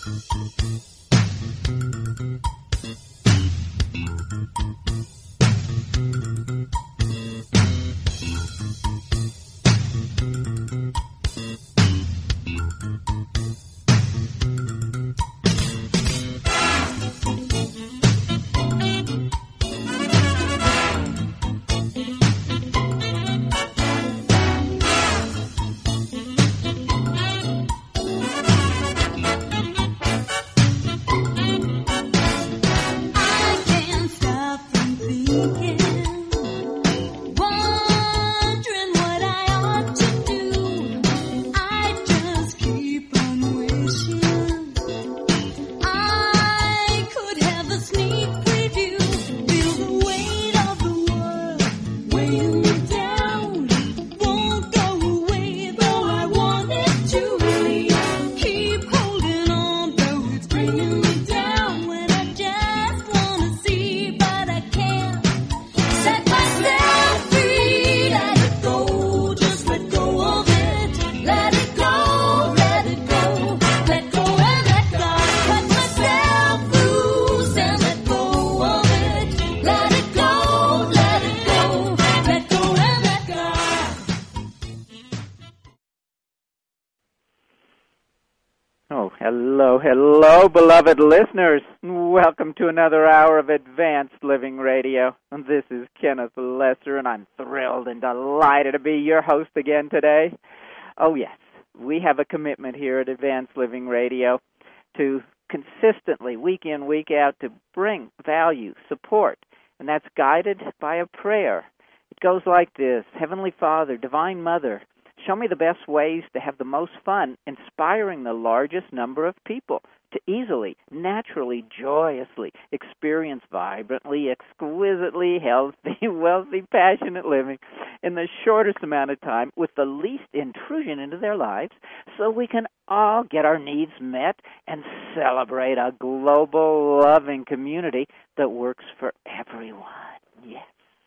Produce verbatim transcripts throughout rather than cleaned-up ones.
Hello, hello, beloved listeners. Welcome to another hour of Advanced Living Radio. This is Kenneth Lesser, and I'm thrilled and delighted to be your host again today. Oh, yes, we have a commitment here at Advanced Living Radio to consistently, week in, week out, to bring value, support, and that's guided by a prayer. It goes like this: Heavenly Father, Divine Mother, show me the best ways to have the most fun inspiring the largest number of people to easily, naturally, joyously experience vibrantly, exquisitely healthy, wealthy, passionate living in the shortest amount of time with the least intrusion into their lives, so we can all get our needs met and celebrate a global, loving community that works for everyone. Yes.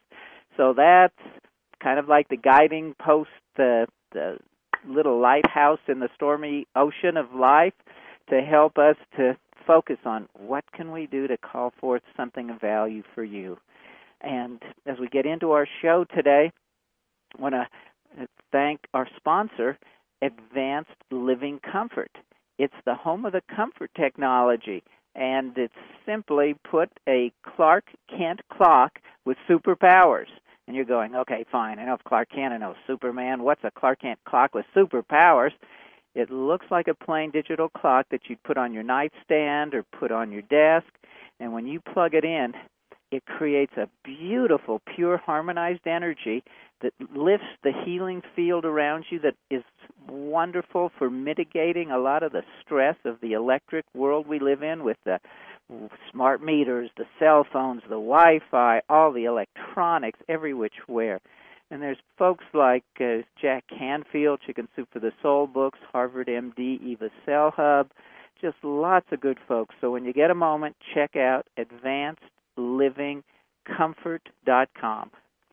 So that's kind of like the guiding post, the the little lighthouse in the stormy ocean of life, to help us to focus on what can we do to call forth something of value for you. And as we get into our show today, I want to thank our sponsor, Advanced Living Comfort. It's the home of the comfort technology, and it's simply put a Clark Kent clock with superpowers. And you're going, okay, fine, I know Clark Kent, I know Superman. What's a Clark Kent clock with superpowers? It looks like a plain digital clock that you'd put on your nightstand or put on your desk, and when you plug it in, it creates a beautiful, pure, harmonized energy that lifts the healing field around you, that is wonderful for mitigating a lot of the stress of the electric world we live in with the smart meters, the cell phones, the Wi-Fi, all the electronics, every which where. And there's folks like uh, Jack Canfield, Chicken Soup for the Soul Books, Harvard M D, Eva Cell Hub, just lots of good folks. So when you get a moment, check out advanced living comfort dot com.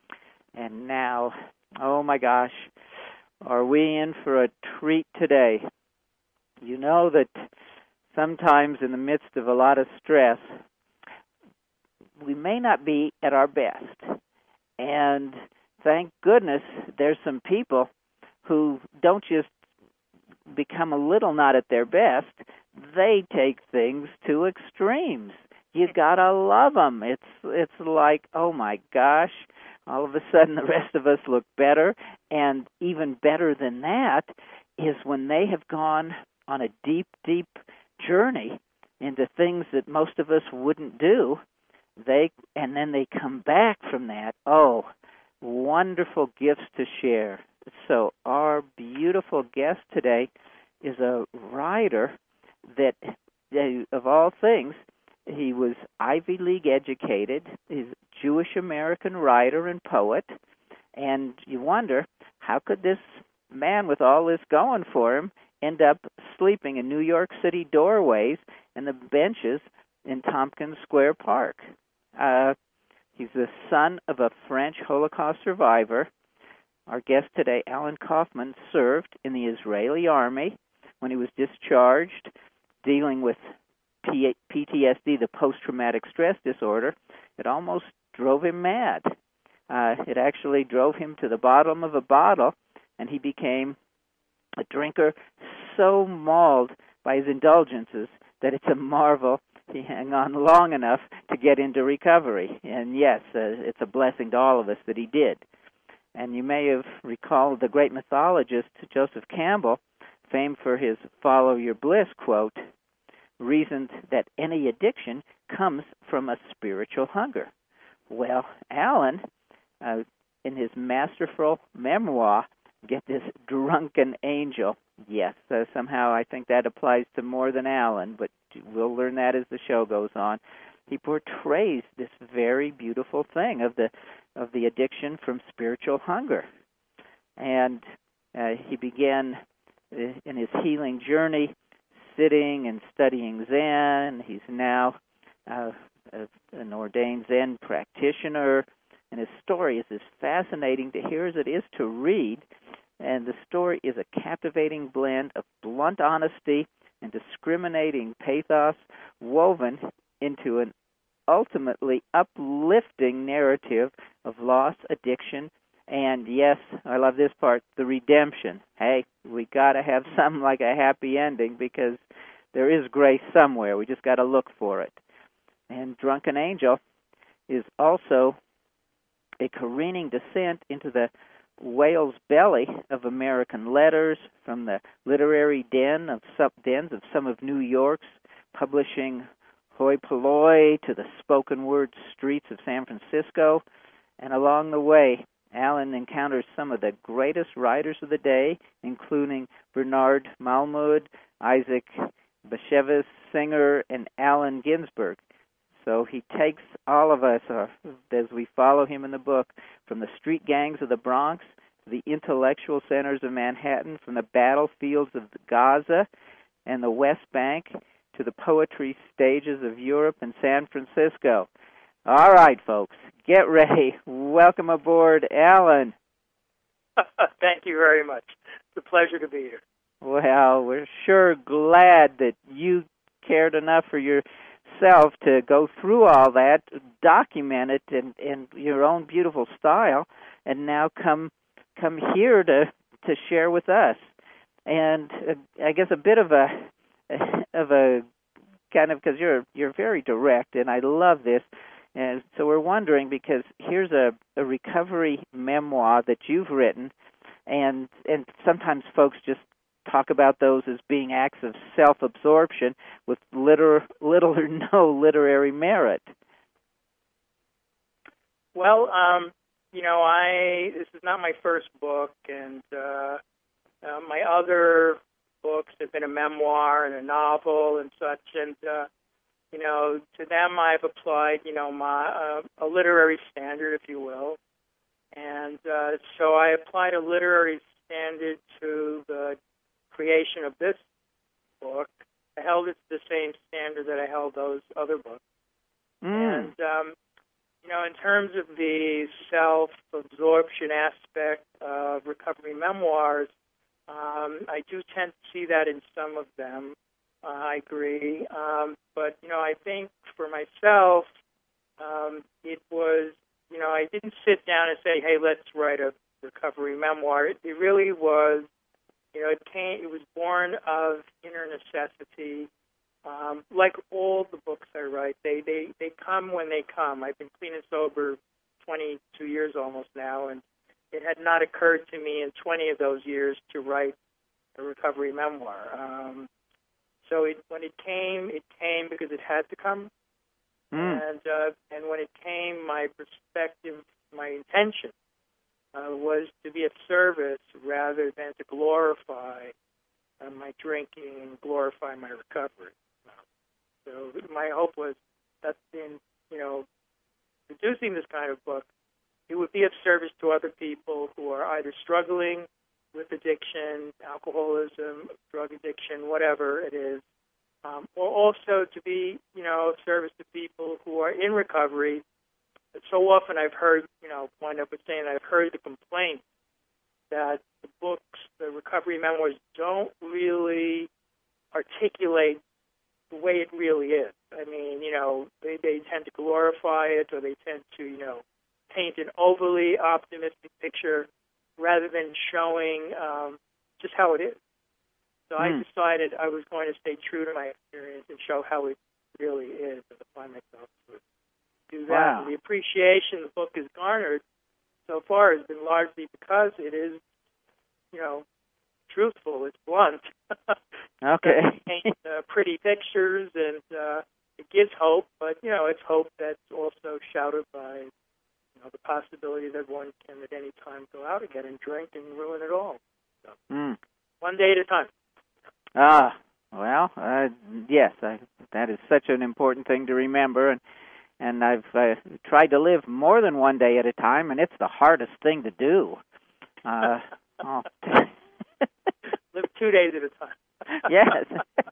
And now, oh my gosh, are we in for a treat today? You know that sometimes in the midst of a lot of stress, we may not be at our best. And thank goodness there's some people who don't just become a little not at their best, they take things to extremes. You gotta love them. It's, it's like, oh my gosh, all of a sudden the rest of us look better. And even better than that is when they have gone on a deep, deep journey into things that most of us wouldn't do, they and then they come back from that. Oh, wonderful gifts to share. So our beautiful guest today is a writer that, of all things, he was Ivy League educated. He's a Jewish-American writer and poet, and you wonder, how could this man with all this going for him end up sleeping in New York City doorways and the benches in Tompkins Square Park? Uh, he's the son of a French Holocaust survivor. Our guest today, Alan Kaufman, served in the Israeli army. When he was discharged, dealing with P T S D, the post-traumatic stress disorder, it almost drove him mad. Uh, it actually drove him to the bottom of a bottle, and he became a drinker so mauled by his indulgences that it's a marvel he hung on long enough to get into recovery. And yes, uh, it's a blessing to all of us that he did. And you may have recalled the great mythologist Joseph Campbell, famed for his follow your bliss quote, reasoned that any addiction comes from a spiritual hunger. Well, Alan, uh, in his masterful memoir, get this, Drunken Angel, yes, uh, somehow I think that applies to more than Alan, but we'll learn that as the show goes on. He portrays this very beautiful thing of the of the addiction from spiritual hunger. And uh, he began uh, in his healing journey sitting and studying Zen. He's now uh, a, an ordained Zen practitioner, and his story is as fascinating to hear as it is to read. And the story is a captivating blend of blunt honesty and discriminating pathos woven into an ultimately uplifting narrative of loss, addiction, and yes, I love this part, the redemption. Hey, we got to have something like a happy ending because there is grace somewhere. We just got to look for it. And Drunken Angel is also a careening descent into the whale's belly of American letters, from the literary den of some, dens of some of New York's publishing hoi polloi to the spoken word streets of San Francisco. And along the way, Alan encounters some of the greatest writers of the day, including Bernard Malamud, Isaac Bashevis Singer, and Allen Ginsberg. So he takes all of us, uh, as we follow him in the book, from the street gangs of the Bronx to the intellectual centers of Manhattan, from the battlefields of Gaza and the West Bank to the poetry stages of Europe and San Francisco. All right, folks, get ready. Welcome aboard, Alan. Thank you very much. It's a pleasure to be here. Well, we're sure glad that you cared enough for yourself to go through all that, document it in, in your own beautiful style, and now come come here to to share with us. And uh, I guess a bit of a of a kind of, because you're you're very direct, and I love this. And so we're wondering, because here's a, a recovery memoir that you've written, and and sometimes folks just talk about those as being acts of self-absorption with liter, little or no literary merit. Well, um, you know, I this is not my first book, and uh, uh, my other books have been a memoir and a novel and such, and uh, you know, to them I've applied, you know, my uh, a literary standard, if you will, and uh, so I applied a literary standard to the creation of this book. I held it to the same standard that I held those other books, mm. and um, you know, in terms of the self-absorption aspect of recovery memoirs, um, I do tend to see that in some of them. Uh, I agree. Um, but, you know, I think for myself, um, it was, you know, I didn't sit down and say, hey, let's write a recovery memoir. It, it really was, you know, it came, it was born of inner necessity. Um, like all the books I write, they, they, they come when they come. I've been clean and sober twenty-two years almost now, and it had not occurred to me in twenty of those years to write a recovery memoir. Um, So it, when it came, it came because it had to come, mm. and uh, and when it came, my perspective, my intention uh, was to be of service rather than to glorify uh, my drinking and glorify my recovery. So my hope was that in you know producing this kind of book, it would be of service to other people who are either struggling with addiction, alcoholism, drug addiction, whatever it is, um, or also to be, you know, of service to people who are in recovery. So often I've heard, you know, wind up with saying I've heard the complaint that the books, the recovery memoirs, don't really articulate the way it really is. I mean, you know, they, they tend to glorify it, or they tend to, you know, paint an overly optimistic picture rather than showing um, just how it is. So mm. I decided I was going to stay true to my experience and show how it really is, and apply myself to it. Do that. Wow. And the appreciation the book has garnered so far has been largely because it is, you know, truthful. It's blunt. Okay. It paints uh, pretty pictures, and uh, it gives hope. But you know, it's hope that's also shadowed by, you know, the possibility that one can at any time go out again and drink and ruin it all. So, mm. one day at a time. Ah, well, uh, yes, I, that is such an important thing to remember, and and I've uh, tried to live more than one day at a time, and it's the hardest thing to do. Uh, oh. Live two days at a time. Yes.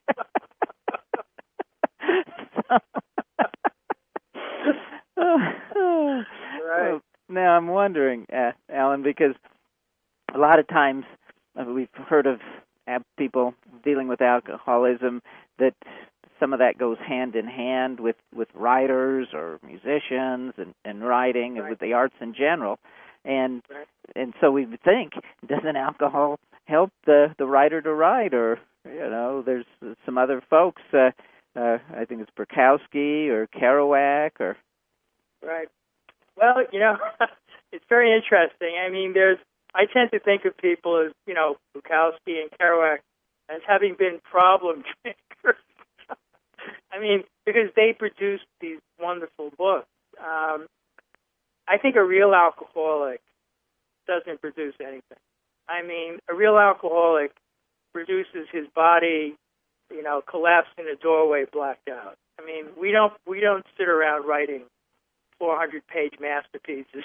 so, right. Well, now I'm wondering, uh, Alan, because a lot of times uh, we've heard of uh, people dealing with alcoholism, that some of that goes hand in hand with, with writers or musicians and, and writing right. and with the arts in general. And right. and so we would think, doesn't alcohol help the, the writer to write? Or, you know, there's some other folks, uh, uh, I think it's Bukowski or Kerouac or... Right. Well, you know, it's very interesting. I mean, there's, I tend to think of people as, you know, Bukowski and Kerouac as having been problem drinkers. I mean, because they produced these wonderful books. Um, I think a real alcoholic doesn't produce anything. I mean, a real alcoholic produces his body, you know, collapsed in a doorway, blacked out. I mean, we don't we don't sit around writing four hundred page masterpieces.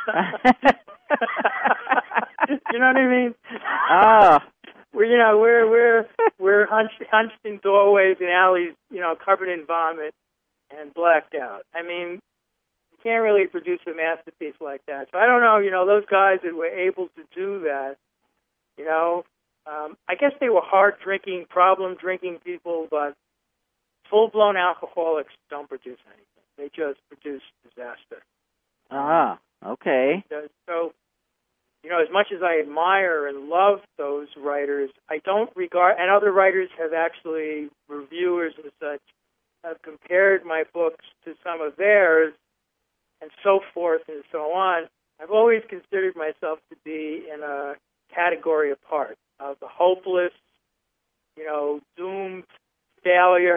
You know what I mean? Oh. We're, you know, we're we're we're hunched, hunched in doorways and alleys, you know, covered in vomit and blacked out. I mean, you can't really produce a masterpiece like that. So I don't know, you know, those guys that were able to do that, you know, um, I guess they were hard drinking, problem drinking people, but full blown alcoholics don't produce anything. They just produce disaster. Ah, okay. So, so you know, as much as I admire and love those writers, I don't regard, and other writers have actually, reviewers and such, have compared my books to some of theirs, and so forth and so on. I've always considered myself to be in a category apart of the hopeless, you know, doomed failure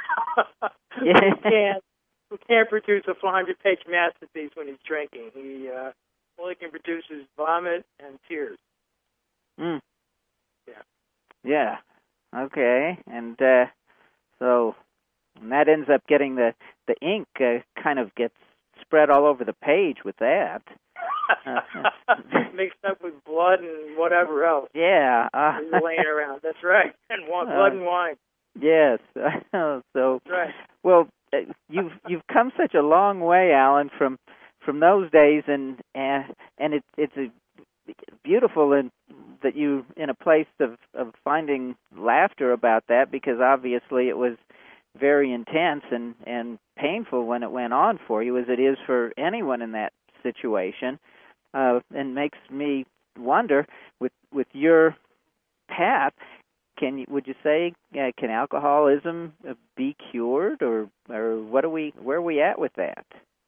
Yeah. who can't who can't produce a four hundred page masterpiece when he's drinking. He uh, all he can produce is vomit and tears. Mm. Yeah. Yeah. Okay. And uh, so and that ends up getting the the ink uh, kind of gets spread all over the page with that. Uh, Mixed up with blood and whatever else. Yeah. Uh, is laying around. That's right. And wine, blood and wine. Yes. so That's right. Well, you've you've come such a long way, Alan, from from those days, and and, and it, it's a beautiful and that you in a place of, of finding laughter about that, because obviously it was very intense and, and painful when it went on for you, as it is for anyone in that situation, uh, and makes me wonder with with your path. Can you, would you say, uh, can alcoholism be cured, or or what are we where are we at with that?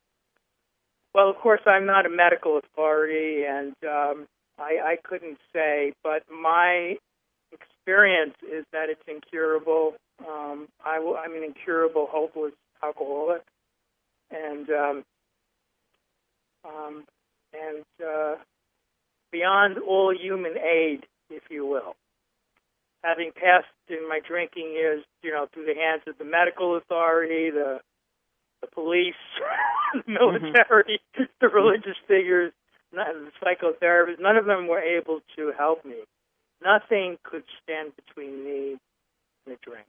Well, of course, I'm not a medical authority, and um, I, I couldn't say, but my experience is that it's incurable. Um, I will, I'm an incurable, hopeless alcoholic, and um, um, and uh, beyond all human aid, if you will. Having passed in my drinking years, you know, through the hands of the medical authority, the the police, the military, mm-hmm. the religious figures, the psychotherapists, none of them were able to help me. Nothing could stand between me and a drink.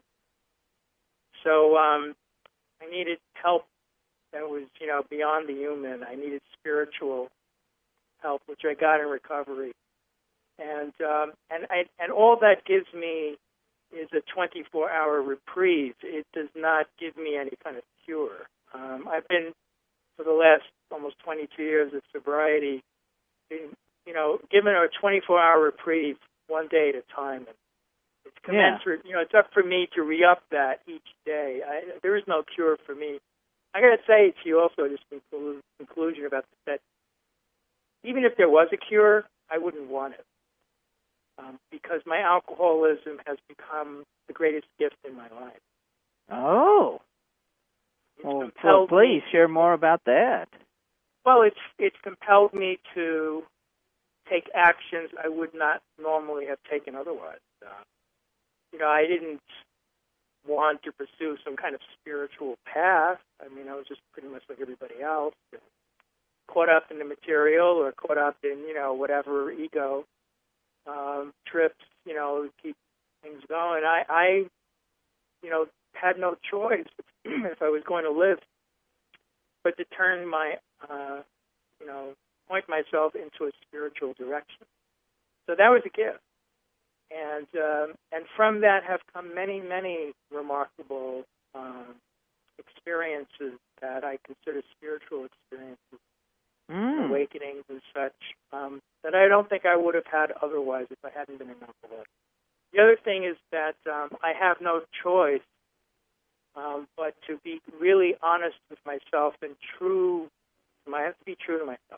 So um, I needed help that was, you know, beyond the human. I needed spiritual help, which I got in recovery. And um, and I, and all that gives me is a twenty-four hour reprieve. It does not give me any kind of cure. Um, I've been, for the last almost twenty-two years of sobriety, been, you know, given a twenty-four hour reprieve one day at a time. It's commensurate. Yeah. You know, it's up for me to re-up that each day. I, there is no cure for me. I got to say to you also, just in conclusion about that, even if there was a cure, I wouldn't want it. Um, because my alcoholism has become the greatest gift in my life. Oh. Well, well, please me, share more about that. Well, it's it's compelled me to take actions I would not normally have taken otherwise. Uh, you know, I didn't want to pursue some kind of spiritual path. I mean, I was just pretty much like everybody else, caught up in the material or caught up in, you know, whatever ego um, trips, you know, to keep things going. I, I, you know, had no choice if I was going to live but to turn my, uh, you know, point myself into a spiritual direction. So that was a gift. And um, and from that have come many, many remarkable um, experiences that I consider spiritual experiences, mm. awakenings and such, um, that I don't think I would have had otherwise if I hadn't been an alcoholic. The other thing is that um, I have no choice um, but to be really honest with myself and true. I have to be true to myself.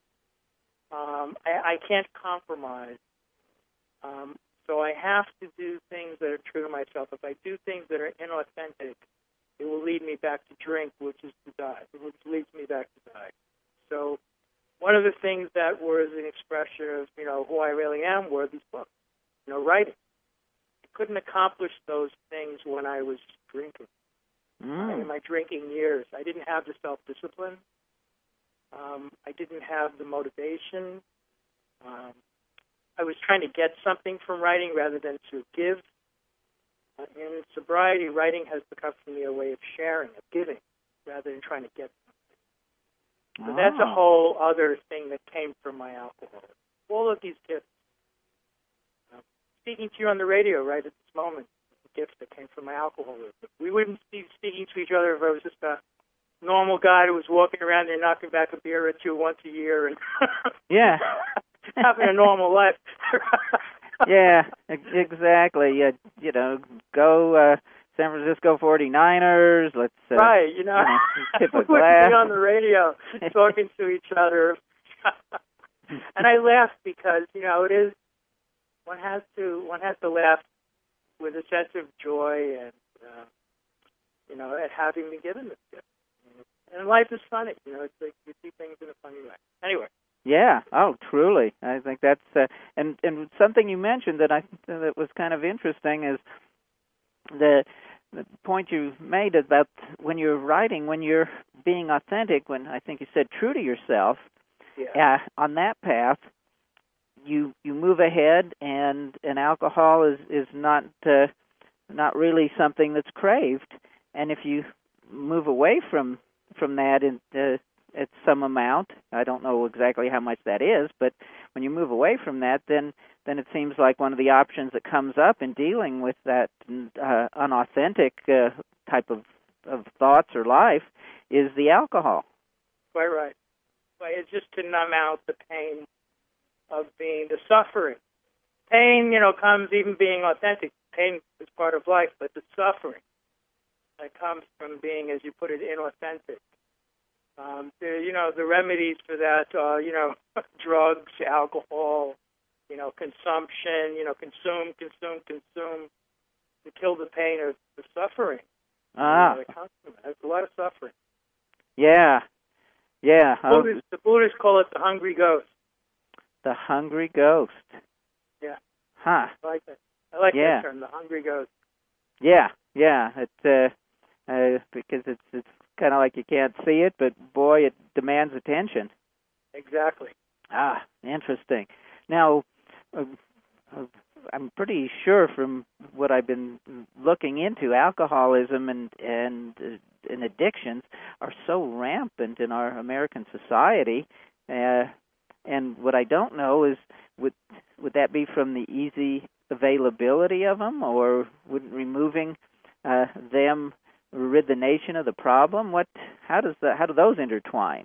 Um, I, I can't compromise. Um, so I have to do things that are true to myself. If I do things that are inauthentic, it will lead me back to drink, which is to die, which leads me back to die. So one of the things that was an expression of, you know, who I really am were these books, you know, writing. I couldn't accomplish those things when I was drinking. Mm. In my drinking years, I didn't have the self-discipline. Um, I didn't have the motivation. Um, I was trying to get something from writing rather than to give. Uh, in sobriety, writing has become for me a way of sharing, of giving, rather than trying to get something. So oh. that's a whole other thing that came from my alcohol. All of these gifts. Uh, speaking to you on the radio right at this moment, the gifts that came from my alcoholism. We wouldn't be speaking to each other if I was just a normal guy who was walking around there knocking back a beer or two once a year and yeah, having a normal life. yeah, exactly. You, you know, go uh, San Francisco forty-niners. Let's uh, right. You know, you know tip a we glass. would be on the radio talking to each other, and I laugh because you know it is one has to one has to laugh with a sense of joy and uh, you know at having been given this gift. And life is funny, you know. It's like you see things in a funny way. Anyway. Yeah. Oh, truly. I think that's uh, and and something you mentioned that I that was kind of interesting is the the point you made about when you're writing, when you're being authentic, when I think you said true to yourself. Yeah. Uh, on that path, you you move ahead, and and alcohol is is not uh, not really something that's craved, and if you move away from from that in, uh, at some amount. I don't know exactly how much that is, but when you move away from that, then then it seems like one of the options that comes up in dealing with that uh, unauthentic uh, type of, of thoughts or life is the alcohol. Quite right. Well, it's just to numb out the pain of being, the suffering. Pain, you know, comes even being authentic. Pain is part of life, but the suffering that comes from being, as you put it, inauthentic. Um, the, you know, the remedies for that are, you know, drugs, alcohol, you know, consumption, you know, consume, consume, consume to kill the pain of the suffering. Ah. You know, that comes from it. There's a lot of suffering. Yeah. Yeah. The Buddhists, the Buddhists call it the hungry ghost. The hungry ghost. Yeah. Huh. I like that. I like yeah. that term, the hungry ghost. Yeah, yeah. It uh, uh, because it's it's kind of like you can't see it, but boy, it demands attention. Exactly. Ah, interesting. Now, uh, uh, I'm pretty sure from what I've been looking into, alcoholism and and uh, and addictions are so rampant in our American society. Uh, and what I don't know is would would that be from the easy availability of them, or wouldn't removing uh, them rid the nation of the problem? What? How does that? How do those intertwine?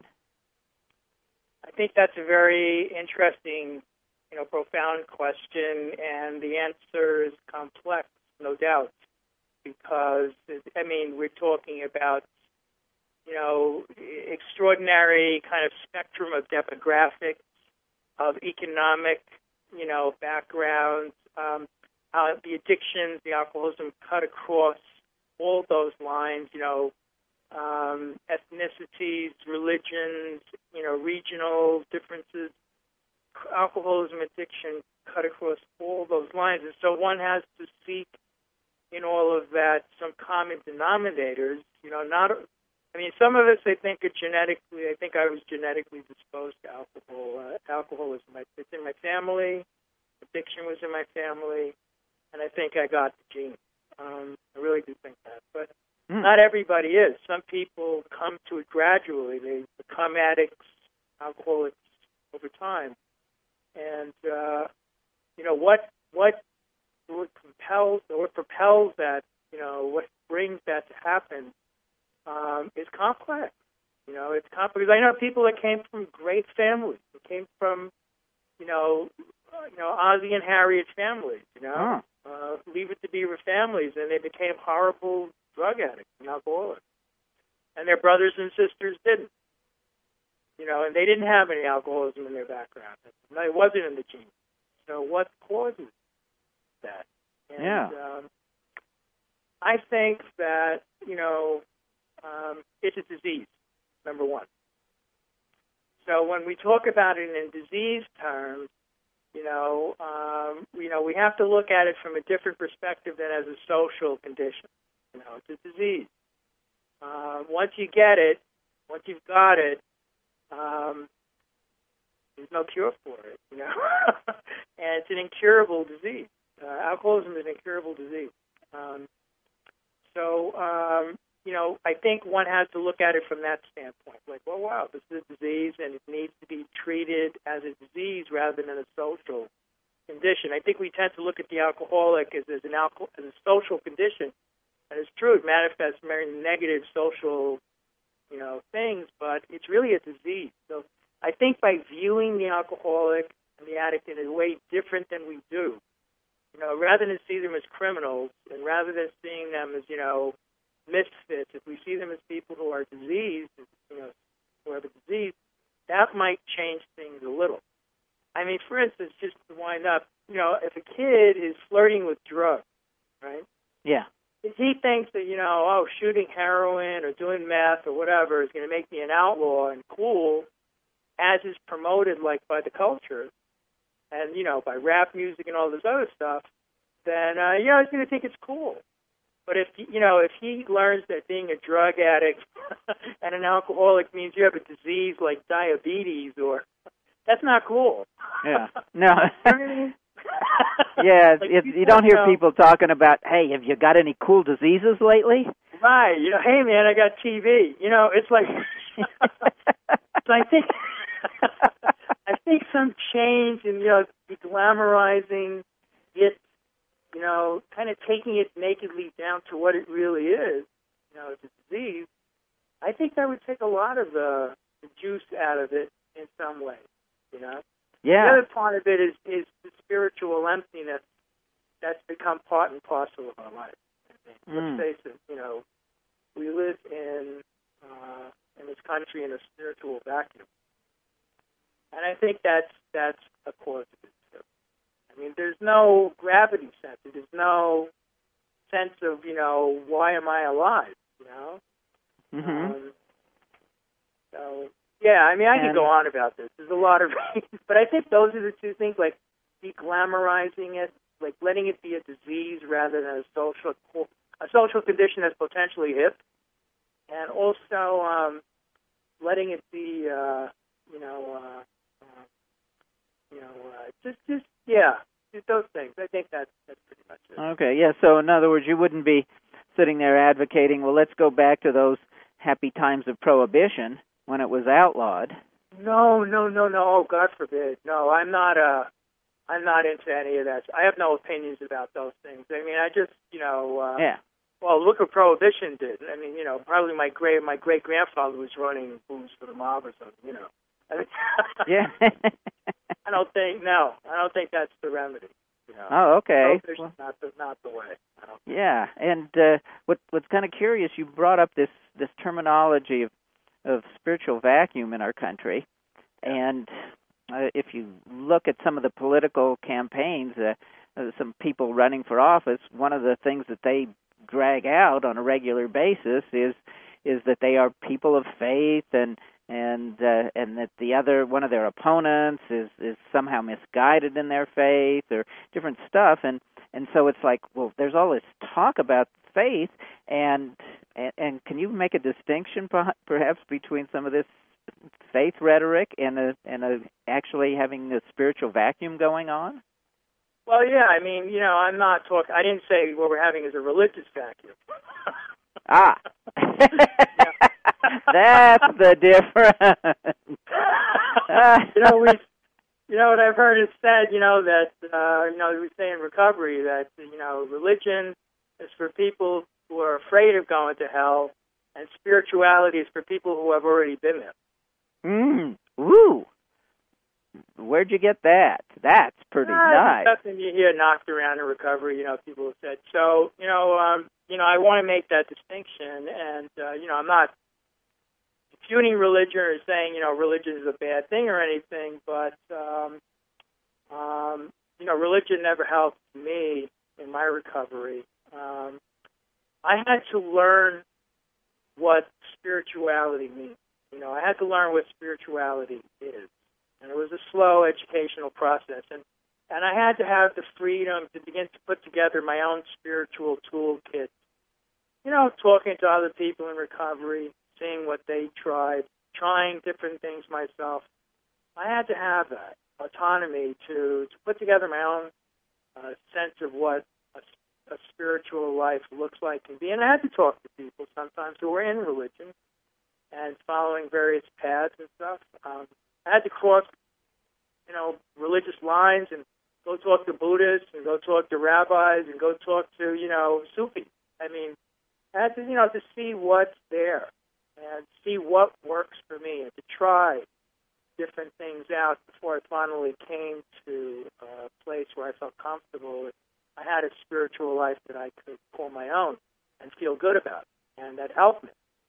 I think that's a very interesting, you know, profound question, and the answer is complex, no doubt, because I mean we're talking about, you know, extraordinary kind of spectrum of demographics, of economic, you know, backgrounds, um, how the addictions, the alcoholism cut across all those lines, you know, um, ethnicities, religions, you know, regional differences. Alcoholism, addiction cut across all those lines. And so one has to seek in all of that some common denominators, you know, not... I mean, some of us, I think, are genetically, I think I was genetically disposed to alcohol, uh, alcoholism. It's in my family, addiction was in my family, and I think I got the gene. Um, I really do think that. But mm. not everybody is. Some people come to it gradually. They become addicts, alcoholics over time. And, uh, you know, what, what, what compels, or what propels that, you know, what brings that to happen Um, is complex. You know, it's complex. I know people that came from great families. They came from, you know, uh, you know, Ozzie and Harriet's families. You know, oh. uh, Leave It to Beaver families, and they became horrible drug addicts and alcoholics. And their brothers and sisters didn't. You know, and they didn't have any alcoholism in their background. It wasn't in the genes. So what causes that? And, yeah. Um, I think that, you know. Um, it's a disease, number one. So when we talk about it in disease terms, you know, um, you know, we have to look at it from a different perspective than as a social condition. You know, it's a disease. Uh, once you get it, once you've got it, um, there's no cure for it. You know, and it's an incurable disease. Uh, alcoholism is an incurable disease. Um, so. Um, You know, I think one has to look at it from that standpoint. Like, well, wow, this is a disease, and it needs to be treated as a disease rather than a social condition. I think we tend to look at the alcoholic as, as, an alcohol, as a social condition, and it's true, it manifests very negative social, you know, things, but it's really a disease. So I think by viewing the alcoholic and the addict in a way different than we do, you know, rather than see them as criminals, and rather than seeing them as, you know, misfits, if we see them as people who are diseased, you know, who have a disease, that might change things a little. I mean, for instance, just to wind up, you know, if a kid is flirting with drugs, right? Yeah. If he thinks that, you know, oh, shooting heroin or doing meth or whatever is going to make me an outlaw and cool, as is promoted, like, by the culture, and, you know, by rap music and all this other stuff, then, uh, you know, he's going to think it's cool. But if, you know, if he learns that being a drug addict and an alcoholic means you have a disease like diabetes, or that's not cool. Yeah. No. Yeah, like if you don't hear know, people talking about, hey, have you got any cool diseases lately? Right. You know, hey, man, I got T V. You know, it's like, so I think, I think some change in, you know, glamorizing it, you know, kind of taking it nakedly down to what it really is, you know, it's a disease, I think that would take a lot of the, the juice out of it in some way, you know? Yeah. The other part of it is, is the spiritual emptiness that's become part and parcel of our life. Mm. Let's face it, you know, we live in, uh, in this country in a spiritual vacuum. And I think that's, that's a cause of it, too. I mean, there's no gravity sense. There's no sense of, you know, why am I alive, you know? Mm-hmm. Um, so, yeah, I mean, I and, could go on about this. There's a lot of reasons. But I think those are the two things, like de-glamorizing it, like letting it be a disease rather than a social a social condition that's potentially hip, and also um, letting it be, uh, you know, uh, uh, you know, uh, just, just, yeah, just those things. I think that's, that's pretty much it. Okay, yeah, so in other words, you wouldn't be sitting there advocating, well, let's go back to those happy times of Prohibition when it was outlawed. No, no, no, no, oh, God forbid. No, I'm not a, I'm not into any of that. I have no opinions about those things. I mean, I just, you know, uh, yeah. Well, look what Prohibition did. I mean, you know, probably my great my great grandfather was running booze for the mob or something. You know. I mean, yeah. I don't think no. I don't think that's the remedy. You know? Oh, okay. Prohibition's well, not the not the way. I don't yeah, and uh, what what's kind of curious, you brought up this this terminology of of spiritual vacuum in our country, yeah. and uh, if you look at some of the political campaigns, uh, uh, some people running for office, one of the things that they drag out on a regular basis is is that they are people of faith, and and uh, and that the other one of their opponents is is somehow misguided in their faith, or different stuff, and and so it's like, well, there's all this talk about faith, and and, and can you make a distinction perhaps between some of this faith rhetoric and a and a actually having a spiritual vacuum going on? Well, yeah, I mean, you know, I'm not talking, I didn't say what we're having is a religious vacuum. ah. That's the difference. you know, we, you know, what I've heard is said, you know, that, uh, you know, we say in recovery that, you know, religion is for people who are afraid of going to hell, and spirituality is for people who have already been there. Mm. Woo. Where'd you get that? That's pretty uh, nice. That's something you hear knocked around in recovery. You know, people have said. So, you know, um, you know, I want to make that distinction, and uh, you know, I'm not impugning religion or saying, you know, religion is a bad thing or anything, but um, um, you know, religion never helped me in my recovery. Um, I had to learn what spirituality means. You know, I had to learn what spirituality is. And it was a slow educational process. And, and I had to have the freedom to begin to put together my own spiritual toolkit. You know, talking to other people in recovery, seeing what they tried, trying different things myself. I had to have that autonomy to, to put together my own uh, sense of what a, a spiritual life looks like and be. And I had to talk to people sometimes who were in religion and following various paths and stuff. Um, I had to cross, you know, religious lines and go talk to Buddhists and go talk to rabbis and go talk to, you know, Sufis. I mean, I had to, you know, to see what's there and see what works for me and to try different things out before I finally came to a place where I felt comfortable. I had a spiritual life that I could call my own and feel good about, and that helped me.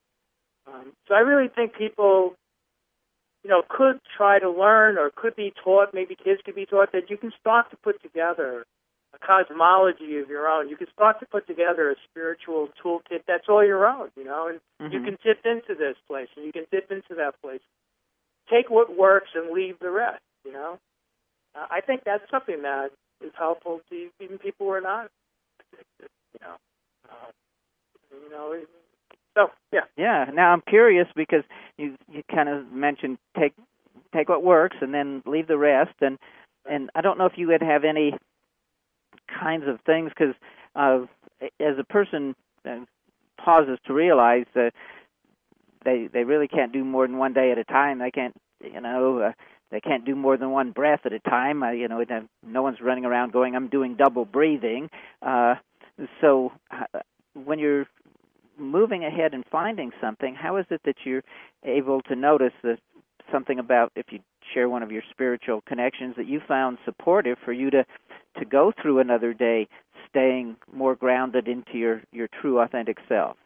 Um, so I really think people, you know, could try to learn or could be taught, maybe kids could be taught, that you can start to put together a cosmology of your own. You can start to put together a spiritual toolkit that's all your own, you know, and mm-hmm. you can dip into this place and you can dip into that place. Take what works and leave the rest, you know. Uh, I think that's something that is helpful to even people who are not addicted, you know. Uh, you know, so, yeah. Yeah. Now I'm curious because you you kind of mentioned take take what works and then leave the rest, and and I don't know if you would have any kinds of things, because uh, as a person uh, pauses to realize that they they really can't do more than one day at a time. They can't, you know, uh, they can't do more than one breath at a time. Uh, you know, no one's running around going, "I'm doing double breathing." Uh, so uh, when you're moving ahead and finding something, how is it that you're able to notice that something about, if you share one of your spiritual connections, that you found supportive for you to, to go through another day staying more grounded into your, your true authentic self?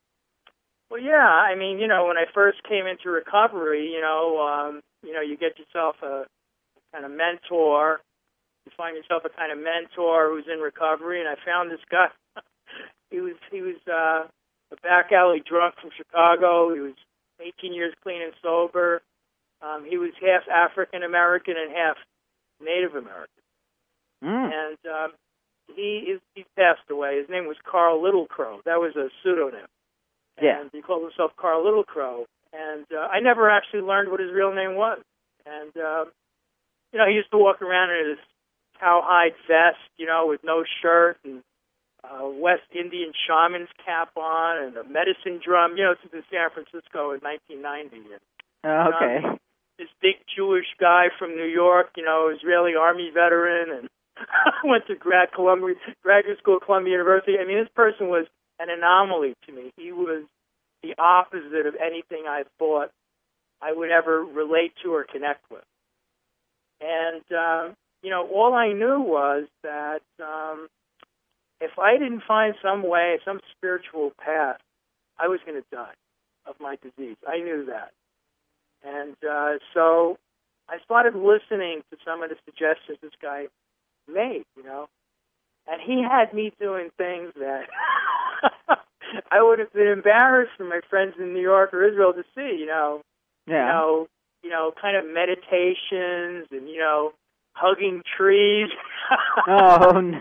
Well, yeah, I mean, you know, when I first came into recovery, you know, um, you know, you get yourself a kind of mentor. You find yourself a kind of mentor who's in recovery, and I found this guy. he was he was uh, a back alley drunk from Chicago. He was eighteen years clean and sober. Um, he was half African American and half Native American, mm. and um, he is he passed away. His name was Carl Littlecrow. That was a pseudonym. Yeah. And he called himself Carl Littlecrow. And uh, I never actually learned what his real name was. And, uh, you know, he used to walk around in this cowhide vest, you know, with no shirt and uh, West Indian shaman's cap on and a medicine drum. You know, this is in San Francisco in nineteen ninety. And, oh, okay. you know, this big Jewish guy from New York, you know, Israeli Army veteran, and went to grad Columbia, graduate school at Columbia University. I mean, this person was an anomaly to me. He was the opposite of anything I thought I would ever relate to or connect with. And, um, you know, all I knew was that um, if I didn't find some way, some spiritual path, I was going to die of my disease. I knew that. And uh, so I started listening to some of the suggestions this guy made, you know. And he had me doing things that I would have been embarrassed for my friends in New York or Israel to see, you know. Yeah. You know, you know, kind of meditations and, you know, hugging trees. Oh, no.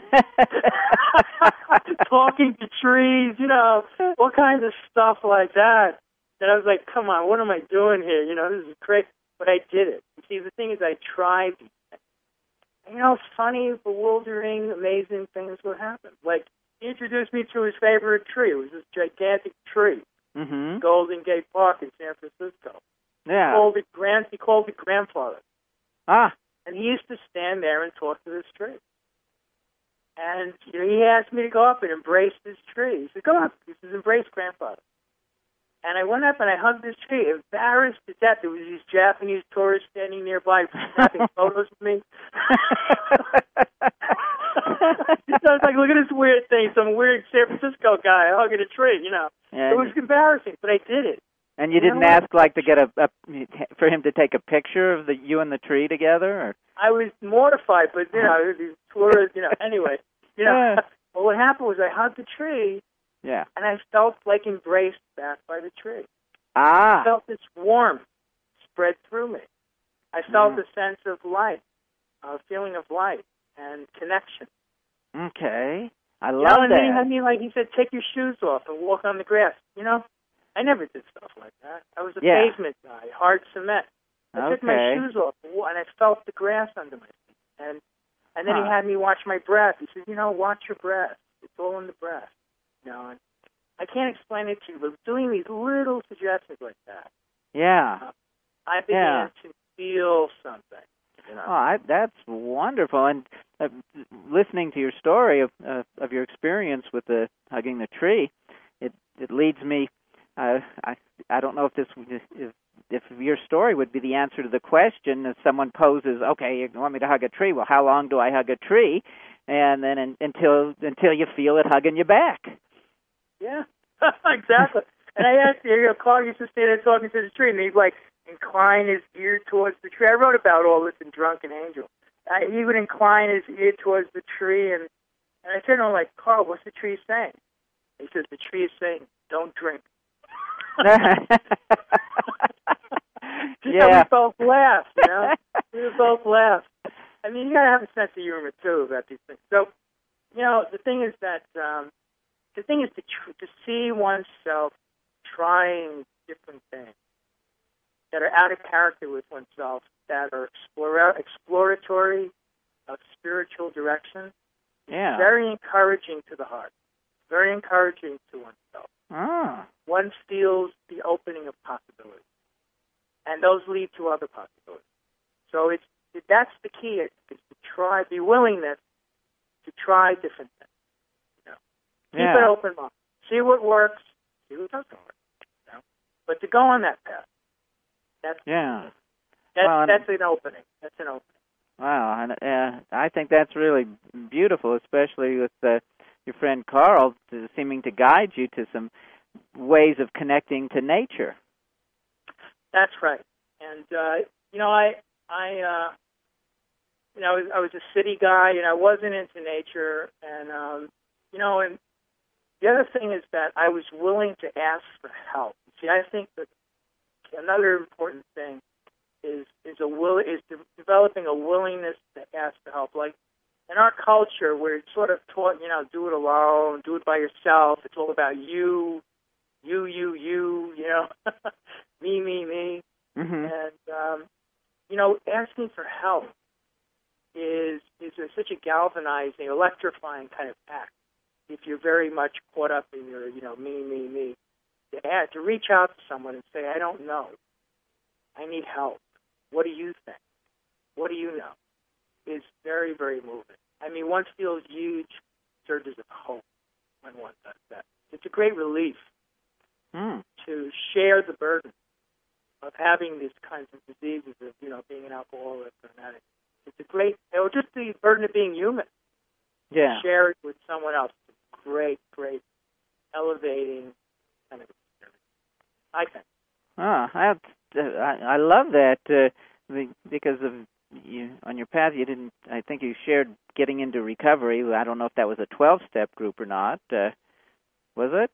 Talking to trees, you know, all kinds of stuff like that. And I was like, come on, what am I doing here? You know, this is crazy. But I did it. You see, the thing is, I tried. You know, funny, bewildering, amazing things would happen. Like, he introduced me to his favorite tree. It was this gigantic tree, Mm-hmm. Golden Gate Park in San Francisco. Yeah. He called it grand. He called it grandfather. Ah. And he used to stand there and talk to this tree. And you know, he asked me to go up and embrace this tree. He said, "Go up." He says, "Embrace grandfather." And I went up and I hugged this tree, embarrassed to death. There was these Japanese tourists standing nearby snapping photos of me. So I was like, look at this weird thing, some weird San Francisco guy hugging a tree, you know. And it was embarrassing, but I did it. And you, you didn't ask, like, to get a, a for him to take a picture of the you and the tree together? Or? I was mortified, but, you know, these tourists, you know, anyway. You know, Yeah. Well, what happened was I hugged the tree, Yeah. and I felt, like, embraced back by the tree. Ah. I felt this warmth spread through me. I felt Mm. a sense of light, a feeling of light and connection. Okay. I You love know, and that. then he had me, like, he said, take your shoes off and walk on the grass. You know, I never did stuff like that. I was a Yeah. pavement guy, hard cement. I Okay. took my shoes off and wa- and I felt the grass under my feet. And and then Huh. he had me watch my breath. He said, you know, watch your breath. It's all in the breath. You know, and I can't explain it to you, but doing these little suggestions like that, Yeah. I began Yeah. to feel something. You know? Oh, I, that's wonderful. And uh, listening to your story of uh, of your experience with the hugging the tree, it it leads me. Uh, I I don't know if this if if your story would be the answer to the question. If someone poses, okay, you want me to hug a tree? Well, how long do I hug a tree? And then in, until until you feel it hugging you back. Yeah, exactly. And I asked you, you know, Carl used to stand there talking to the tree, and he'd like incline his ear towards the tree. I wrote about all this in Drunken Angel. Uh, he would incline his ear towards the tree, and, and I said, "No, like Carl, what's the tree saying?" He says, "The tree is saying, don't drink." Yeah. We both laughed, you know. We both laughed. I mean, you gotta have a sense of humor too about these things. So, you know, the thing is that um, the thing is to tr- to see oneself trying different things that are out of character with oneself, that are explore- exploratory of spiritual direction. Yeah. Very encouraging to the heart. Very encouraging to oneself. Ah. One feels the opening of possibilities, and those lead to other possibilities. So it's that's the key: is, is to try, the willingness to try different things. You know, keep Yeah. an open mind, see what works, see what doesn't work. You know? But to go on that path, that's Yeah. that's Well, and- that's an opening. That's an opening. Wow, and uh, I think that's really beautiful, especially with uh, your friend Carl to, seeming to guide you to some ways of connecting to nature. That's right. And uh, you know, I I uh, you know I was, I was a city guy, and I wasn't into nature, and um, you know, and the other thing is that I was willing to ask for help. See, I think that another important thing is is a will is de- developing a willingness to ask for help. Like in our culture, we're sort of taught, you know, do it alone, do it by yourself. It's all about you, you, you, you. You know, me, me, me. Mm-hmm. And um, you know, asking for help is is a, such a galvanizing, electrifying kind of act. If you're very much caught up in your, you know, me, me, me, to add, to reach out to someone and say, I don't know, I need help. what do you think? What do you know? Is very, very moving. I mean, one feels huge surges of hope when one does that. It's a great relief mm. to share the burden of having these kinds of diseases, of, you know, being an alcoholic or an addict. It's a great, or just the burden of being human. Yeah. Share it with someone else. It's a great, great, elevating kind of experience, I think. Oh, I, I love that uh, the, because of you on your path. You didn't. I think you shared getting into recovery. I don't know if that was a twelve-step group or not. Uh, was it?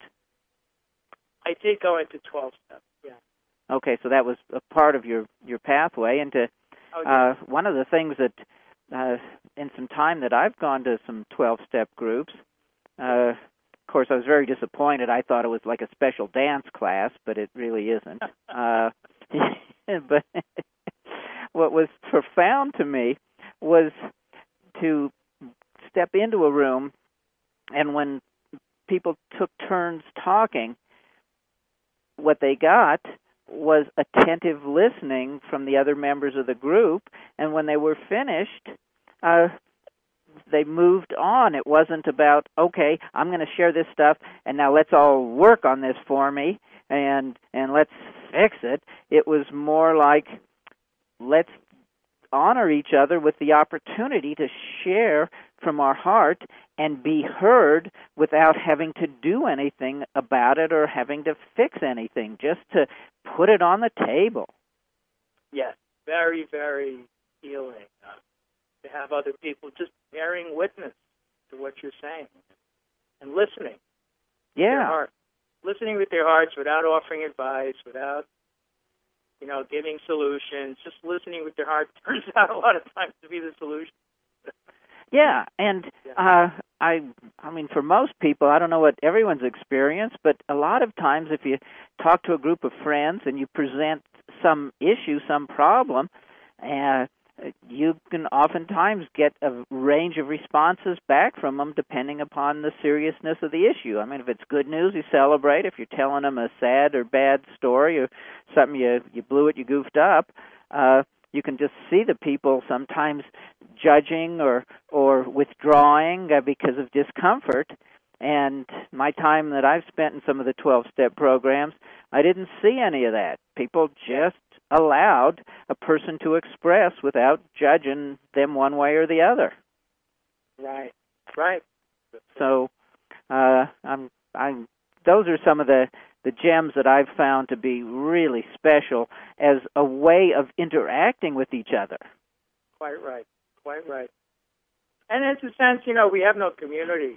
I did go into twelve steps. Yeah. Okay, so that was a part of your your pathway. And to Oh, yeah. uh, one of the things that uh, in some time that I've gone to some twelve-step groups. Uh, Of course, I was very disappointed. I thought it was like a special dance class, but it really isn't. uh, but what was profound to me was to step into a room, and when people took turns talking, what they got was attentive listening from the other members of the group, and when they were finished, uh, they moved on. It wasn't about, okay, I'm going to share this stuff, and now let's all work on this for me, and and let's fix it. It was more like, let's honor each other with the opportunity to share from our heart and be heard without having to do anything about it or having to fix anything, just to put it on the table. Yes, very, very healing. Uh, to have other people just bearing witness to what you're saying and listening. Yeah. With their heart. Listening with their hearts without offering advice, without, you know, giving solutions. Just listening with their heart turns out a lot of times to be the solution. Yeah, and yeah. uh, I, I mean, for most people, I don't know what everyone's experienced, but a lot of times if you talk to a group of friends and you present some issue, some problem, uh, you can oftentimes get a range of responses back from them depending upon the seriousness of the issue. I mean, if it's good news, you celebrate. If you're telling them a sad or bad story or something you, you blew it, you goofed up, uh, you can just see the people sometimes judging or, or withdrawing uh, because of discomfort. And my time that I've spent in some of the twelve-step programs, I didn't see any of that. People just allowed a person to express without judging them one way or the other. Right, right. So, uh, I'm, I'm. Those are some of the, the gems that I've found to be really special as a way of interacting with each other. Quite right, quite right. And in a sense, you know, we have no community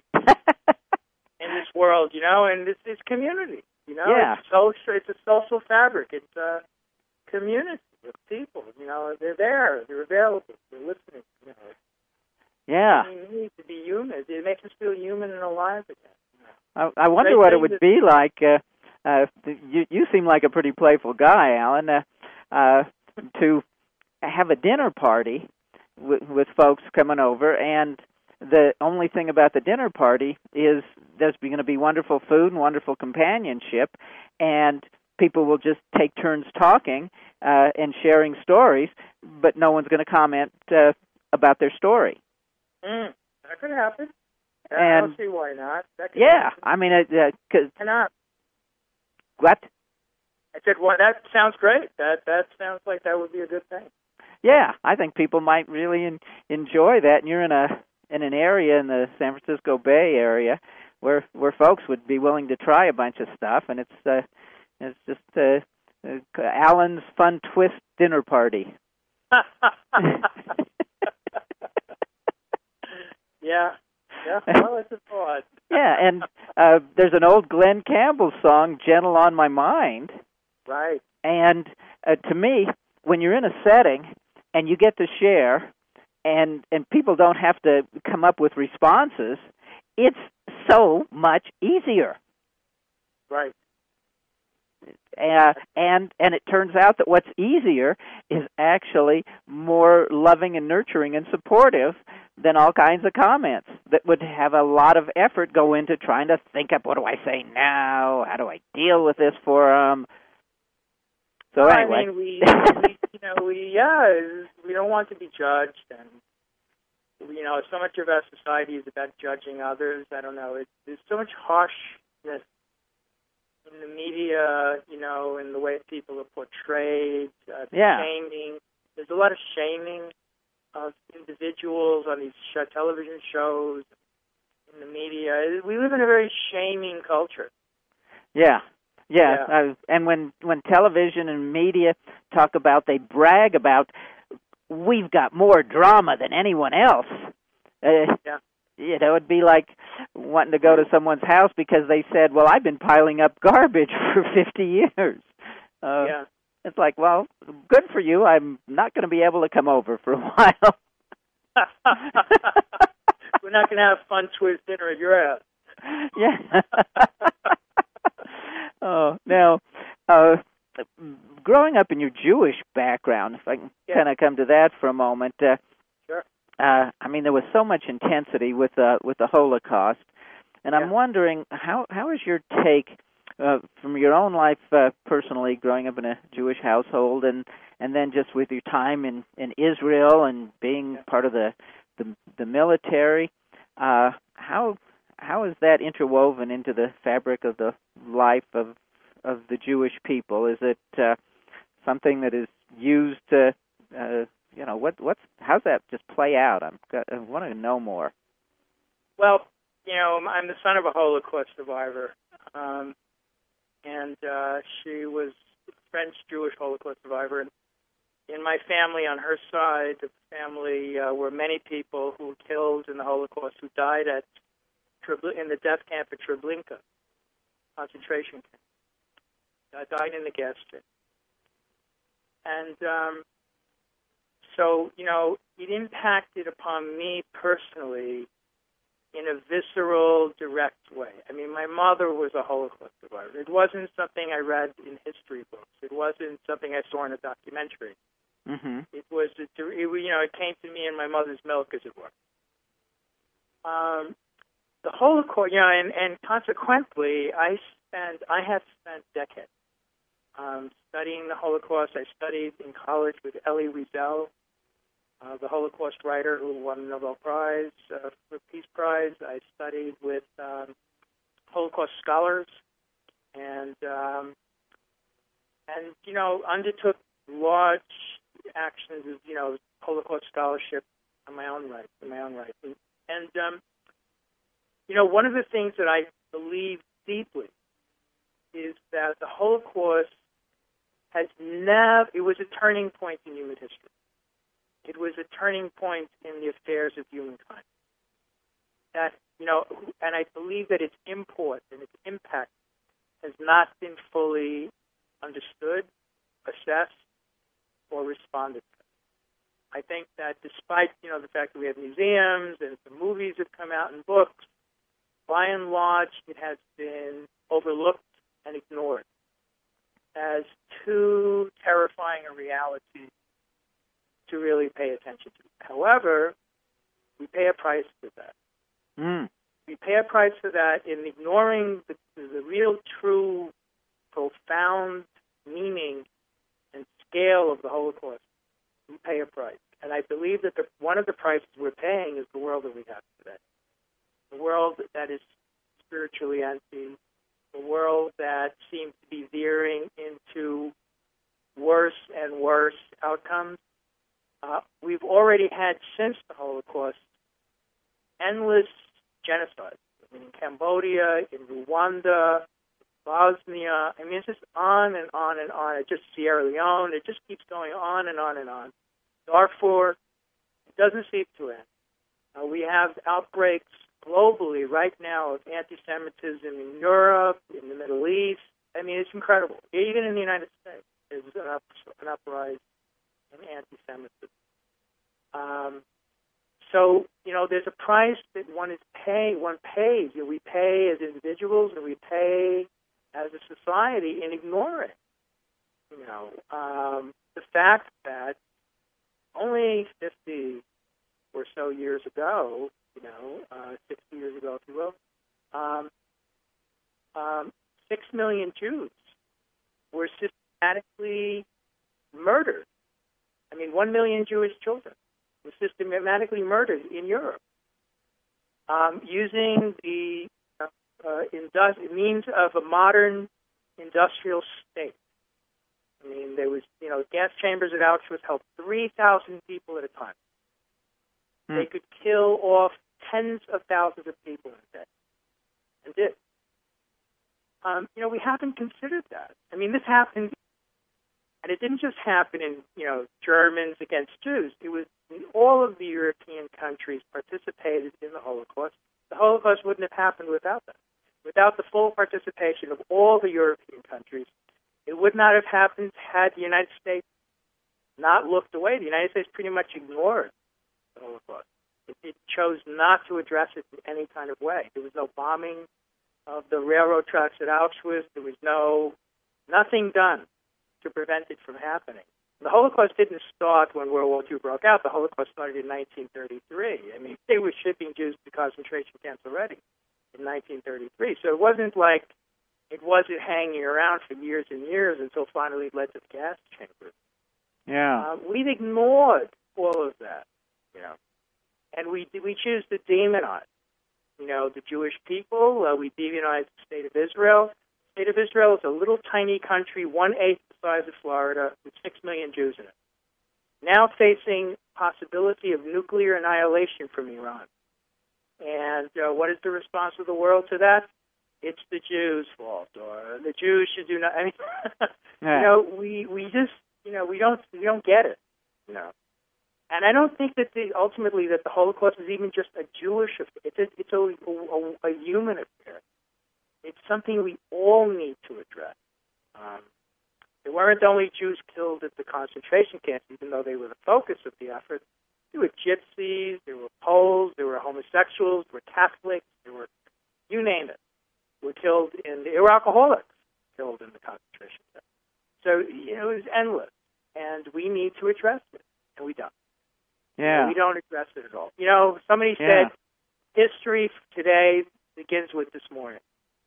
in this world, you know, and this is community. You know, yeah. it's social. It's a social fabric. It's a community of people. You know, they're there. They're available. They're listening. You know. Yeah. We need to be human. It makes us feel human and alive again. You know. I, I wonder what it would be like. Uh, uh, you, you seem like a pretty playful guy, Alan. Uh, uh, to have a dinner party with, with folks coming over, and the only thing about the dinner party is there's going to be wonderful food and wonderful companionship, and people will just take turns talking uh, and sharing stories, but no one's going to comment uh, about their story. Mm, that could happen. And, I don't see why not. That could yeah, happen. I mean, uh, cause, why not? What? I said, well, that sounds great. That that sounds like that would be a good thing. Yeah, I think people might really in, enjoy that, and you're in a in an area in the San Francisco Bay Area where where folks would be willing to try a bunch of stuff, and it's uh, it's just uh, uh, Alan's Fun Twist Dinner Party. yeah, yeah. Well, it's a thought. Yeah, and uh, there's an old Glenn Campbell song, "Gentle on My Mind." Right. And uh, to me, when you're in a setting and you get to share, and and people don't have to come up with responses, it's so much easier. Right. Uh, and and it turns out that what's easier is actually more loving and nurturing and supportive than all kinds of comments that would have a lot of effort go into trying to think up, what do I say now? How do I deal with this for them? So well, anyway. I mean, we, we, you know, we, yeah, we don't want to be judged, and, you know, so much of our society is about judging others. I don't know. It, there's so much harshness in the media, you know, in the way people are portrayed, uh, yeah. shaming. There's a lot of shaming of individuals on these show, television shows, in the media. We live in a very shaming culture. Yeah. Yeah, yeah. uh, and when when television and media talk about, they brag about, we've got more drama than anyone else. Uh, yeah. You know, it'd be like wanting to go to someone's house because they said, well, I've been piling up garbage for fifty years. Uh, yeah. It's like, well, good for you. I'm not going to be able to come over for a while. We're not going to have fun Swiss dinner at your house. Yeah. Oh, now, uh, growing up in your Jewish background, if I can yeah. kind of come to that for a moment. Uh, sure. Uh, I mean, there was so much intensity with uh, with the Holocaust, and yeah. I'm wondering how how is your take uh, from your own life uh, personally, growing up in a Jewish household, and, and then just with your time in, in Israel and being yeah. part of the the, the military. Uh, how how is that interwoven into the fabric of the life of of the Jewish people? Is it uh, something that is used to uh, you know, what what's how's that just play out? I'm I want to know more. Well, you know, I'm the son of a Holocaust survivor, um, and uh, she was a French Jewish Holocaust survivor. And in my family, on her side of the family, uh, were many people who were killed in the Holocaust who died at Trebl- in the death camp at Treblinka concentration camp. Uh, died in the gas chamber, and um, so you know, it impacted upon me personally in a visceral, direct way. I mean, my mother was a Holocaust survivor. It wasn't something I read in history books. It wasn't something I saw in a documentary. Mm-hmm. It was, a, it, you know, it came to me in my mother's milk, as it were. Um, the Holocaust, you know, and, and consequently, I spent, I have spent decades um, studying the Holocaust. I studied in college with Elie Wiesel, Uh, the Holocaust writer who won the Nobel Prize, uh, for Peace Prize. I studied with um, Holocaust scholars, and um, and you know undertook large actions of you know Holocaust scholarship on my own right, in my own right. And, and um, you know one of the things that I believe deeply is that the Holocaust has never. It was a turning point in human history. It was a turning point in the affairs of humankind. That, you know, and I believe that its import and its impact has not been fully understood, assessed, or responded to. I think that despite, you know, the fact that we have museums and some movies have come out and books, by and large, it has been overlooked and ignored as too terrifying a reality to really pay attention to. However, we pay a price for that. Mm. We pay a price for that in ignoring the, the real, true, profound meaning and scale of the Holocaust. We pay a price. And I believe that the, one of the prices we're paying is the world that we have today. The world that is spiritually empty, the world that seems to be veering into worse and worse outcomes. Uh, we've already had, since the Holocaust, endless genocides. I mean, in Cambodia, in Rwanda, Bosnia. I mean, it's just on and on and on. It just Sierra Leone. It just keeps going on and on and on. Darfur, it doesn't seem to end. Uh, we have outbreaks globally right now of anti-Semitism in Europe, in the Middle East. I mean, it's incredible. Even in the United States, there's an, up, an uprising in anti-Semitism. Um, so, you know, there's a price that one is pay, one pays. You know, we pay as individuals and we pay as a society in ignoring, you know, um, the fact that only fifty or so years ago, you know, uh, sixty years ago, if you will, um, um, six million Jews were systematically murdered. I mean, one million Jewish children were systematically murdered in Europe um, using the uh, uh, indus- means of a modern industrial state. I mean, there was, you know, gas chambers at Auschwitz held three thousand people at a time. Hmm. They could kill off tens of thousands of people in a day, and did. Um, you know, we haven't considered that. I mean, this happened, and it didn't just happen in, you know, Germans against Jews. It was all of the European countries participated in the Holocaust. The Holocaust wouldn't have happened without that. Without the full participation of all the European countries, it would not have happened had the United States not looked away. The United States pretty much ignored the Holocaust. It, it chose not to address it in any kind of way. There was no bombing of the railroad tracks at Auschwitz. There was no, nothing done to prevent it from happening. The Holocaust didn't start when World War Two broke out. The Holocaust started in nineteen thirty-three. I mean, they were shipping Jews to concentration camps already in nineteen thirty-three. So it wasn't like it wasn't hanging around for years and years until finally it led to the gas chambers. Yeah. Uh, we've ignored all of that, you know, and we we choose to demonize, you know, the Jewish people. Uh, we demonize the state of Israel. The state of Israel is a little tiny country, one-eighth the size of Florida, with six million Jews in it, now facing possibility of nuclear annihilation from Iran. And uh, what is the response of the world to that? It's the Jews' fault, or the Jews should do not. I mean, yeah. you know, we we just, you know, we don't we don't get it, you know. And I don't think that the ultimately that the Holocaust is even just a Jewish affair. It's a, it's a, a, a human affair. It's something we all need to address. Um, there weren't only Jews killed at the concentration camps, even though they were the focus of the effort. There were gypsies, there were Poles, there were homosexuals, there were Catholics, there were, you name it, were killed in, there were alcoholics killed in the concentration camps. So, you know, it was endless. And we need to address it, and we don't. Yeah. And we don't address it at all. You know, somebody yeah. said, history today begins with this morning.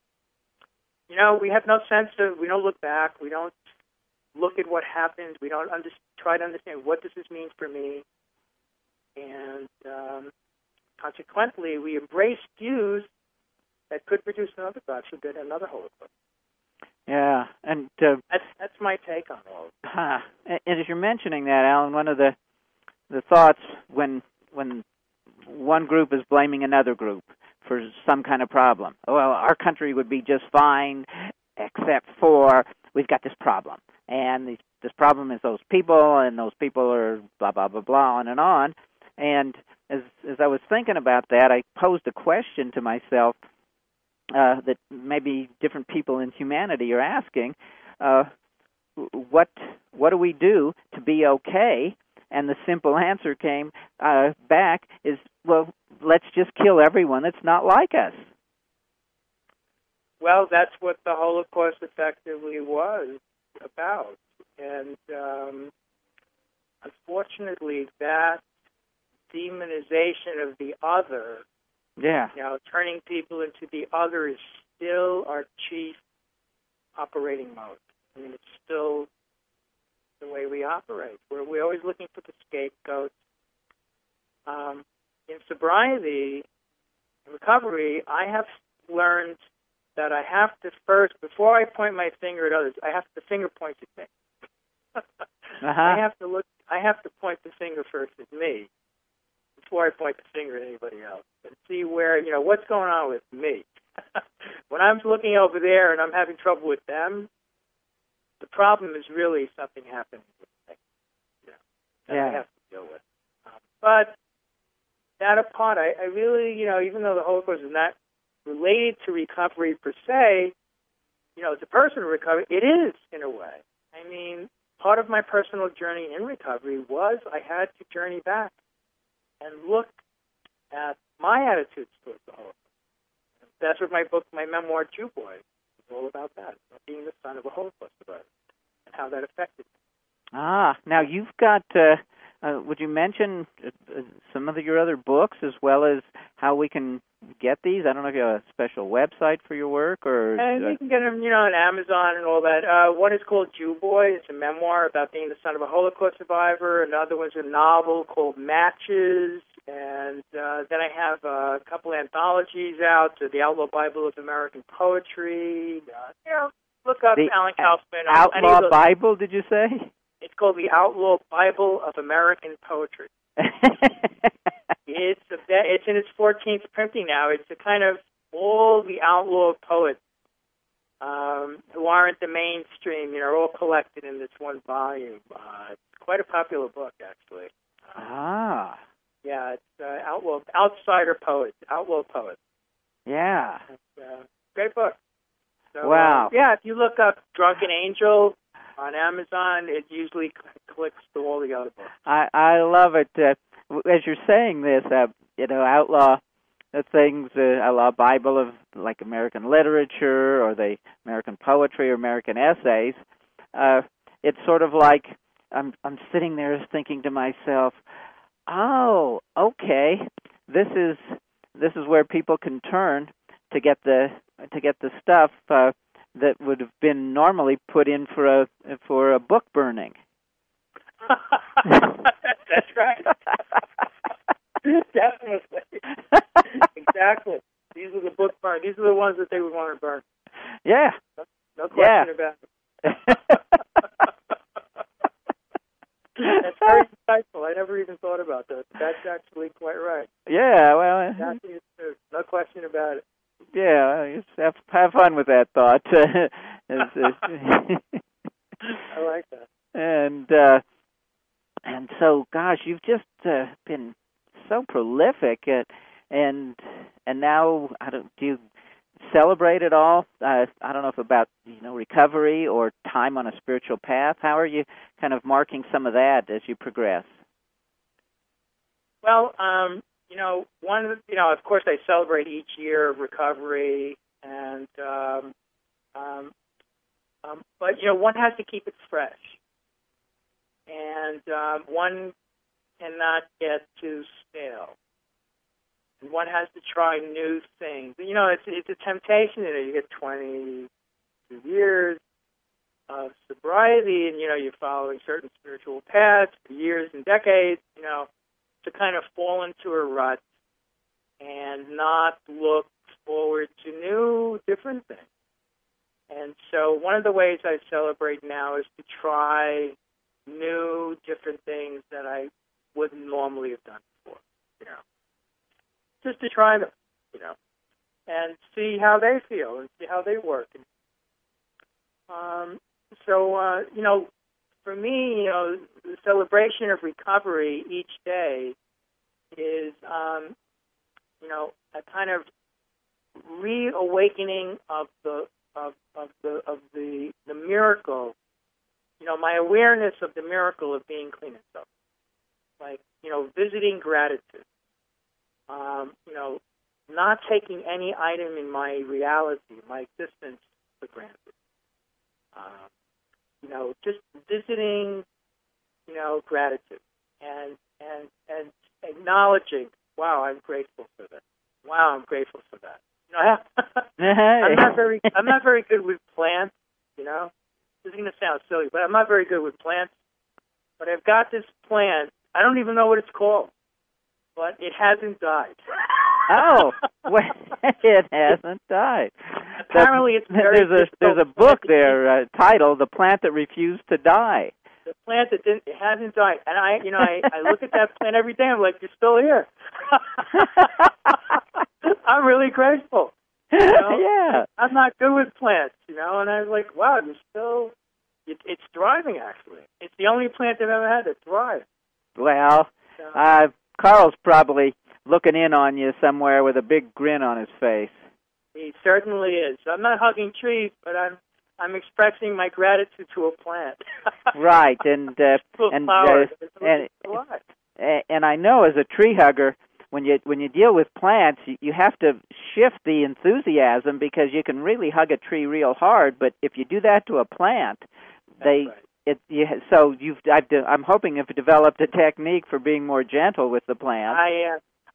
You know, we have no sense of, we don't look back, we don't look at what happened, we don't under, try to understand what does this mean for me. And um, consequently, we embrace views that could produce another Auschwitz, another Holocaust. Yeah, and uh, that's that's my take on all of it. Huh. And as you're mentioning that, Alan, one of the the thoughts when when one group is blaming another group for some kind of problem. Well, our country would be just fine, except for we've got this problem, and the, this problem is those people, and those people are blah blah blah blah on and on. And as as I was thinking about that, I posed a question to myself uh, that maybe different people in humanity are asking: uh, What what do we do to be okay? And the simple answer came uh, back is, well, let's just kill everyone that's not like us. Well, that's what the Holocaust effectively was about. And um, unfortunately, that demonization of the other, yeah, you know, turning people into the other is still our chief operating mode. I mean, it's still the way we operate. We're, we're always looking for the scapegoat. Um, in sobriety, in recovery, I have learned that I have to first, before I point my finger at others, I have to finger point at me. uh-huh. I have to look. I have to point the finger first at me before I point the finger at anybody else, and see where, you know, what's going on with me. When I'm looking over there and I'm having trouble with them, the problem is really something happening with me, you know, that yeah. I have to deal with. Um, but that apart, I, I really, you know, even though the Holocaust is not related to recovery per se, you know, it's a personal recovery. It is, in a way. I mean, part of my personal journey in recovery was I had to journey back and look at my attitudes towards the Holocaust. That's what my book, my memoir, Jew Boy, is all about that, being the son of a Holocaust survivor, and how that affected me. Ah, now you've got, uh, uh, would you mention uh, some of the, your other books, as well as how we can get these? I don't know if you have a special website for your work or. And uh, you can get them, you know, on Amazon and all that. Uh, one is called Jew Boy. It's a memoir about being the son of a Holocaust survivor. Another one's a novel called Matches. And uh, then I have a couple anthologies out, so the Outlaw Bible of American Poetry. Uh, you know, look up the Alan Kaufman. Outlaw Bible, did you say? It's called the Outlaw Bible of American Poetry. It's a, it's in its fourteenth printing now. It's a kind of all the outlaw poets um, who aren't the mainstream, you know, all collected in this one volume. Uh, it's quite a popular book, actually. Ah. Yeah, it's uh, outlaw, outsider poets, outlaw poets. Yeah. It's, uh, great book. So, wow. Uh, yeah, if you look up Drunken Angel on Amazon, it usually cl- clicks to all the other books. I, I love it. Uh, as you're saying this, uh, you know, outlaw uh, things, uh, outlaw Bible of like American literature or the American poetry or American essays, uh, it's sort of like I'm I'm sitting there thinking to myself, oh, okay, this is this is where people can turn to get the to get the stuff uh, that would have been normally put in for a for a book burning. That's right. Definitely. Exactly. These are the book burn. These are the ones that they would want to burn. Yeah. No, no question yeah. about it. That's very insightful. I never even thought about that. That's actually quite right. Yeah, well. That is true. No question about it. Yeah, just have, have fun with that thought. It's, it's, I like that. And uh, and so, gosh, you've just uh, been so prolific, uh, and and now I don't do you celebrate at all? Uh, I don't know if about you know recovery or time on a spiritual path. How are you kind of marking some of that as you progress? Well, um, you know, one, you know, of course, I celebrate each year of recovery, and um, um, um, but you know, one has to keep it fresh, and um, one cannot get too stale. And one has to try new things. You know, it's it's a temptation. You know, you get twenty-two years of sobriety, and you know, you're following certain spiritual paths for years and decades. You know, to kind of fall into a rut and not look forward to new, different things. And so one of the ways I celebrate now is to try new, different things that I wouldn't normally have done before, you know. Just to try them, you know, and see how they feel and see how they work. And, um, so, uh, you know, for me, you know, the celebration of recovery each day is, um, you know, a kind of reawakening of the of, of the of the the miracle. You know, my awareness of the miracle of being clean and sober. Like, you know, visiting gratitude. Um, you know, not taking any item in my reality, my existence, for granted. Um, you know, just visiting, you know, gratitude and and and acknowledging, wow, I'm grateful for this. Wow, I'm grateful for that. You know, I'm not very I'm not very good with plants. You know, this is going to sound silly, but I'm not very good with plants. But I've got this plant. I don't even know what it's called, but it hasn't died. Oh, well, it hasn't died. Apparently, it's very there's a there's a book there uh, titled "The Plant That Refused to Die." The plant that didn't, it hasn't died, and I, you know, I, I look at that plant every day. I'm like, you're still here. I'm really grateful. You know? Yeah, I'm not good with plants, you know, and I was like, wow, you're still. It, it's thriving. Actually, it's the only plant I've ever had that thrives. Well, So, uh, Carl's probably looking in on you somewhere with a big grin on his face. He certainly is. I'm not hugging trees, but I'm I'm expressing my gratitude to a plant. Right, and uh, and uh, and, and I know as a tree hugger, when you when you deal with plants, you, you have to shift the enthusiasm because you can really hug a tree real hard, but if you do that to a plant, they right. it you, so you've I've de, I'm hoping you've developed a technique for being more gentle with the plant. I uh,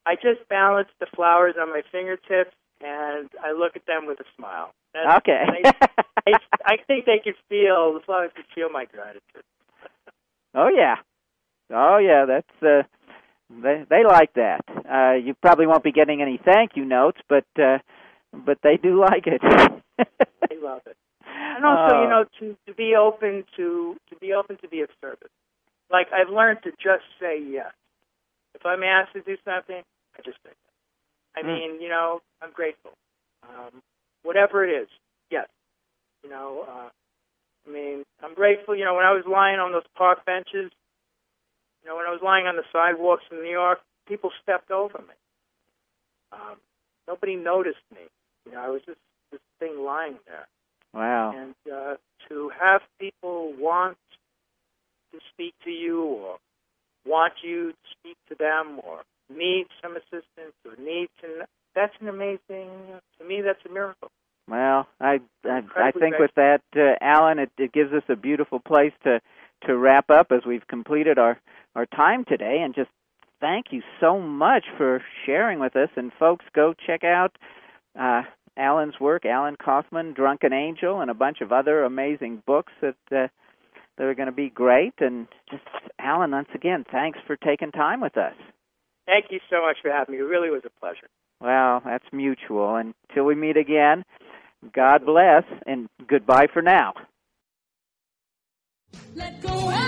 I just balance the flowers on my fingertips, and I look at them with a smile. That's, okay. they, they, I think they can feel, the flowers can feel my gratitude. Oh, yeah. Oh, yeah, that's, uh, they, they like that. Uh, you probably won't be getting any thank you notes, but, uh, but they do like it. They love it. And also, oh. you know, to, to be open to, to be open to be of service. Like, I've learned to just say yes. If I'm asked to do something, I just say yes. I Mm. mean, you know, I'm grateful. Um, whatever it is, yes. You know, uh, I mean, I'm grateful. You know, when I was lying on those park benches, you know, when I was lying on the sidewalks in New York, people stepped over me. Um, nobody noticed me. You know, I was just this thing lying there. Wow. And uh, to have people want to speak to you or want you to speak to them or need some assistance or need to, that's an amazing, to me, that's a miracle. Well, I I, I think with that, uh, Alan, it, it gives us a beautiful place to, to wrap up as we've completed our, our time today. And just thank you so much for sharing with us. And folks, go check out uh, Alan's work, Alan Kaufman, Drunken Angel, and a bunch of other amazing books that uh, that are going to be great. And just, Alan, once again, thanks for taking time with us. Thank you so much for having me. It really was a pleasure. Well, that's mutual. Until we meet again, God bless, and goodbye for now. Let go.